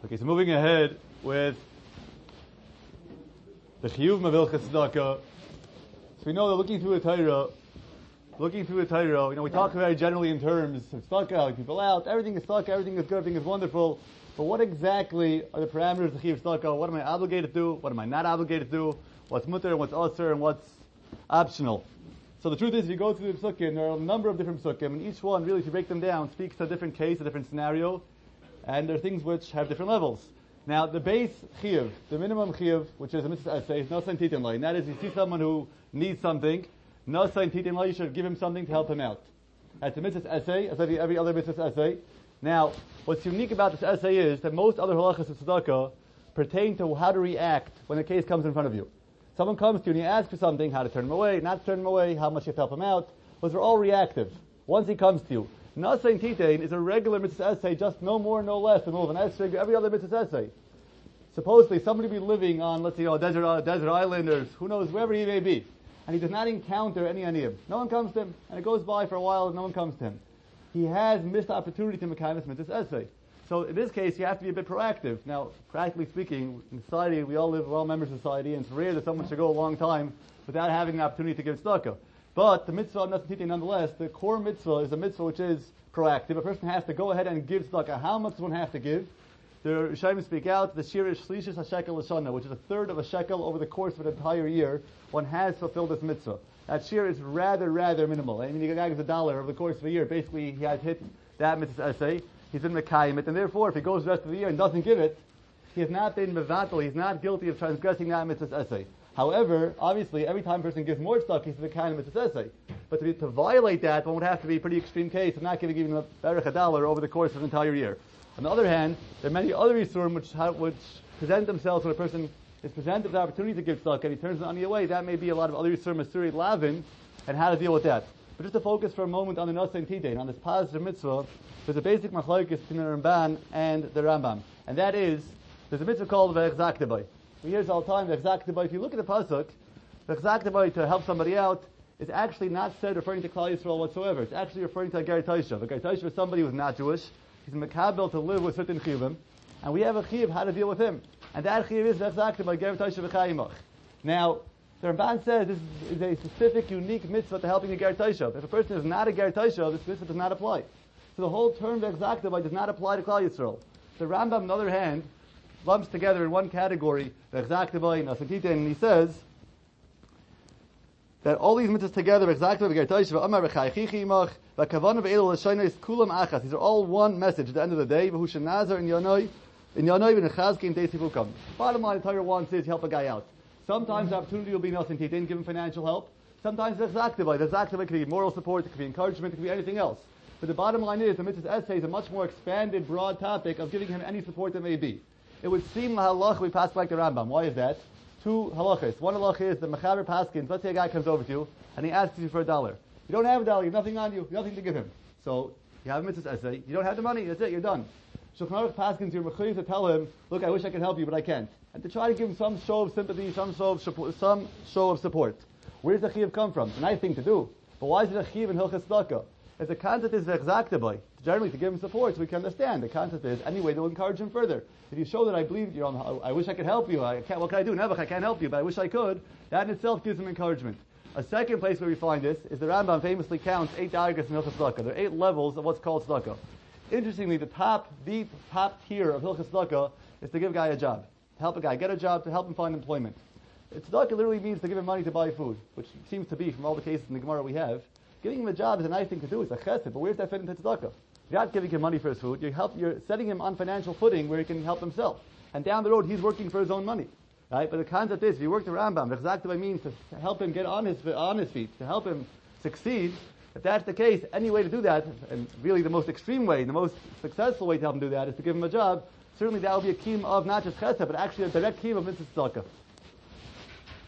Okay, so moving ahead with the Chiyuv Mavilchas Tzedakah. So we know that looking through the Torah, we talk very generally in terms of tzedakah, helping people out, everything is tzedakah, everything is good, everything is wonderful. But what exactly are the parameters of the Chiyuv Tzedakah? What am I obligated to do? What am I not obligated to do? What's mutter and what's asur and what's optional? So the truth is, if you go through the psukim, there are a number of different psukim, and each one, really, if you break them down, speaks to a different case, a different scenario, and there are things which have different levels. Now, the base chiyuv, the minimum chiyuv, which is a mitzvah essay, is nosain titin lai, and that is, you see someone who needs something, nosain titin lai, you should give him something to help him out. That's a mitzvah essay, as every other mitzvah essay. Now, what's unique about this essay is that most other halachas of tzedakah pertain to how to react when a case comes in front of you. Someone comes to you and you ask for something, how to turn him away, not to turn him away, how much you have to help him out. Those are all reactive. Once he comes to you, Nasain Titain is a regular mitzvah essay, just no more, no less than an essay, every other mitzvah essay. Supposedly, somebody be living on, let's say, a desert island, or who knows, wherever he may be, and he does not encounter any aniyim. No one comes to him, and it goes by for a while, and no one comes to him. He has missed opportunity to make this mitzvah essay. So in this case, you have to be a bit proactive. Now, practically speaking, in society, we're all members of society, and it's rare that someone should go a long time without having an opportunity to give tzedakah. But the mitzvah of Nasain Titain, nonetheless, the core mitzvah is a mitzvah which is proactive. A person has to go ahead and give tzedakah. How much does one have to give? The Rishonim speak out, the shir is shlishis hashekel l'shana, which is a third of a shekel over the course of an entire year. One has fulfilled this mitzvah. That shir is rather minimal. I mean, you guy gives $1 over the course of a year. Basically, he has hit that mitzvah essay. He's been mekayim it, and therefore, if he goes the rest of the year and doesn't give it, he has not been mevatel, he's not guilty of transgressing that mitzvah essay. However, obviously, every time a person gives more stuff, he's mekayim mitzvah essay. But to violate that, one would have to be a pretty extreme case of not giving even $1 over the course of an entire year. On the other hand, there are many other isurim which present themselves when a person is presented with the opportunity to give tzedakah and he turns the ani away. That may be a lot of other isurim, asuri lavin, and how to deal with that. But just to focus for a moment on the Nasain Titain, on this positive mitzvah, there's a basic machlokes between the Ramban and the Rambam. And that is, there's a mitzvah called V'echzak Devai. We hear this all the time, V'echzak Devai. If you look at the pasuk, V'echzak Devai, to help somebody out, is actually not said referring to Klal Yisrael whatsoever. It's actually referring to a Ger Taishav. A Ger Taishav is somebody who's not Jewish. He's makabel to live with certain chiyuvim. And we have a chiyuv how to deal with him. And that chiyuv is V'echzak Devai, Ger Taishav v'chayimach. Now, the Ramban says this is a specific, unique mitzvah to helping a Ger Taishav. If a person is not a Ger Taishav, this mitzvah does not apply. So the whole term V'echzak Devai does not apply to Klal Yisrael. The Rambam, on the other hand, lumps together in one category V'echzak Devai, Nasain Titain, and he says that all these mitzvahs together, V'echzak Devai, Ger Taishav, Amar v'chaychichi imach, v'kavana v'elu l'shayna is kulam achas. These are all one message at the end of the day. V'hu shenazar in yonoi v'nechazki in deisivukam. Bottom line, the Torah wants is help a guy out. Sometimes the opportunity will be Nasain Titain, give him financial help. Sometimes V'echzak Devai. V'echzak Devai could be moral support, it could be encouragement, it could be anything else. But the bottom line is, the mitzvah's essay is a much more expanded, broad topic of giving him any support that may be. It would seem halach we pass like the Rambam. Why is that? Two halachas. One halacha is the mechaber paskins. Let's say a guy comes over to you and he asks you for $1. You don't have $1. You have nothing on you. Nothing to give him. So you have a mitzvah's essay. You don't have the money. That's it. You're done. Shulchan Aruch paskins, you're mechayiv to tell him, look, I wish I could help you, but I can't. And to try to give him some show of sympathy, some show of support. Where does the chiyuv come from? It's a nice thing to do. But why is it a chiyuv in Hilchas Tzedakah? If the concept is V'echzak Devai, generally to give him support, so we can understand. The concept is any way to encourage him further. If you show that I believe you, I wish I could help you. What can I do? Never, I can't help you, but I wish I could. That in itself gives him encouragement. A second place where we find this is the Rambam famously counts 8 dargas in Hilchas Tzedakah. There are 8 levels of what's called tzedakah. Interestingly, the top tier of Hilchas Tzedakah is to give a guy a job, to help a guy get a job, to help him find employment. Tzedakah literally means to give him money to buy food, which seems to be, from all the cases in the Gemara we have, giving him a job is a nice thing to do. It's a chesed, but where does that fit into tzedakah? You're not giving him money for his food. You're setting him on financial footing where he can help himself. And down the road, he's working for his own money. Right? But the concept is, if you work the Rambam, V'echzak Devai means to help him get on his feet, to help him succeed. If that's the case, any way to do that, and really the most extreme way, the most successful way to help him do that is to give him a job. Certainly that will be a kiyum of not just chesed, but actually a direct kiyum of mitzvah tzedakah.